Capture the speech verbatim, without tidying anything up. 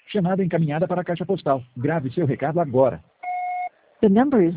Chamada encaminhada para a caixa postal. Grave seu recado agora. The number is